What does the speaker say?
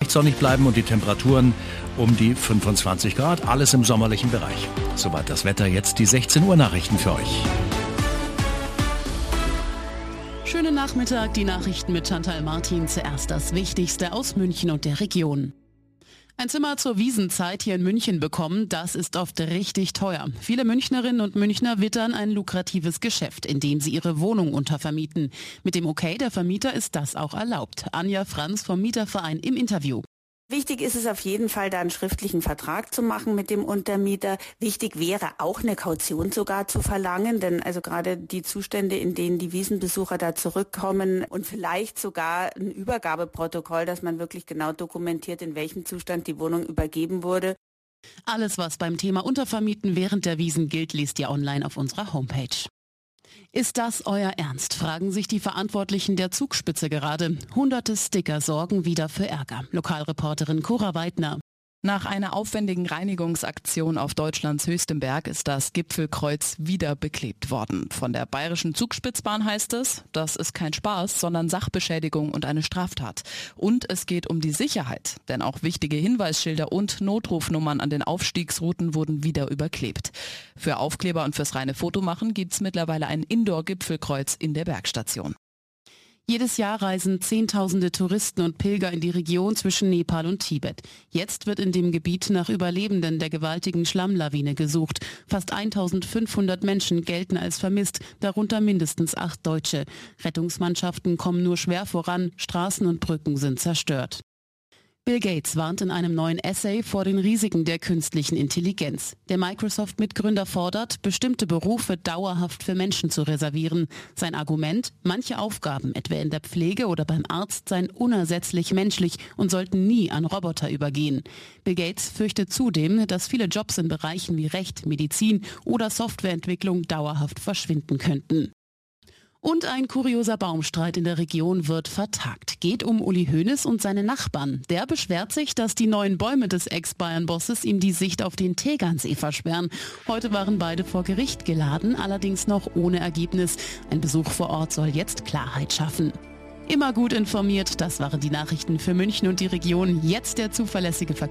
leicht sonnig bleiben und die Temperaturen um die 25 Grad. Alles im sommerlichen Bereich. Soweit das Wetter, jetzt die 16 Uhr Nachrichten für euch. Schönen Nachmittag, die Nachrichten mit Chantal Martin. Zuerst das Wichtigste aus München und der Region. Ein Zimmer zur Wiesenzeit hier in München bekommen, das ist oft richtig teuer. Viele Münchnerinnen und Münchner wittern ein lukratives Geschäft, indem sie ihre Wohnung untervermieten. Mit dem Okay der Vermieter ist das auch erlaubt. Anja Franz vom Mieterverein im Interview. Wichtig ist es auf jeden Fall, da einen schriftlichen Vertrag zu machen mit dem Untermieter. Wichtig wäre auch eine Kaution sogar zu verlangen, denn also gerade die Zustände, in denen die Wiesenbesucher da zurückkommen und vielleicht sogar ein Übergabeprotokoll, dass man wirklich genau dokumentiert, in welchem Zustand die Wohnung übergeben wurde. Alles, was beim Thema Untervermieten während der Wiesen gilt, liest ihr online auf unserer Homepage. Ist das euer Ernst? Fragen sich die Verantwortlichen der Zugspitze gerade. Hunderte Sticker sorgen wieder für Ärger. Lokalreporterin Cora Weidner. Nach einer aufwendigen Reinigungsaktion auf Deutschlands höchstem Berg ist das Gipfelkreuz wieder beklebt worden. Von der Bayerischen Zugspitzbahn heißt es, das ist kein Spaß, sondern Sachbeschädigung und eine Straftat. Und es geht um die Sicherheit, denn auch wichtige Hinweisschilder und Notrufnummern an den Aufstiegsrouten wurden wieder überklebt. Für Aufkleber und fürs reine Fotomachen gibt's mittlerweile ein Indoor-Gipfelkreuz in der Bergstation. Jedes Jahr reisen Zehntausende Touristen und Pilger in die Region zwischen Nepal und Tibet. Jetzt wird in dem Gebiet nach Überlebenden der gewaltigen Schlammlawine gesucht. Fast 1500 Menschen gelten als vermisst, darunter mindestens 8 Deutsche. Rettungsmannschaften kommen nur schwer voran, Straßen und Brücken sind zerstört. Bill Gates warnt in einem neuen Essay vor den Risiken der künstlichen Intelligenz. Der Microsoft-Mitgründer fordert, bestimmte Berufe dauerhaft für Menschen zu reservieren. Sein Argument: Manche Aufgaben, etwa in der Pflege oder beim Arzt, seien unersetzlich menschlich und sollten nie an Roboter übergehen. Bill Gates fürchtet zudem, dass viele Jobs in Bereichen wie Recht, Medizin oder Softwareentwicklung dauerhaft verschwinden könnten. Und ein kurioser Baumstreit in der Region wird vertagt. Geht um Uli Hoeneß und seine Nachbarn. Der beschwert sich, dass die neuen Bäume des Ex-Bayern-Bosses ihm die Sicht auf den Tegernsee versperren. Heute waren beide vor Gericht geladen, allerdings noch ohne Ergebnis. Ein Besuch vor Ort soll jetzt Klarheit schaffen. Immer gut informiert, das waren die Nachrichten für München und die Region. Jetzt der zuverlässige Verkehr.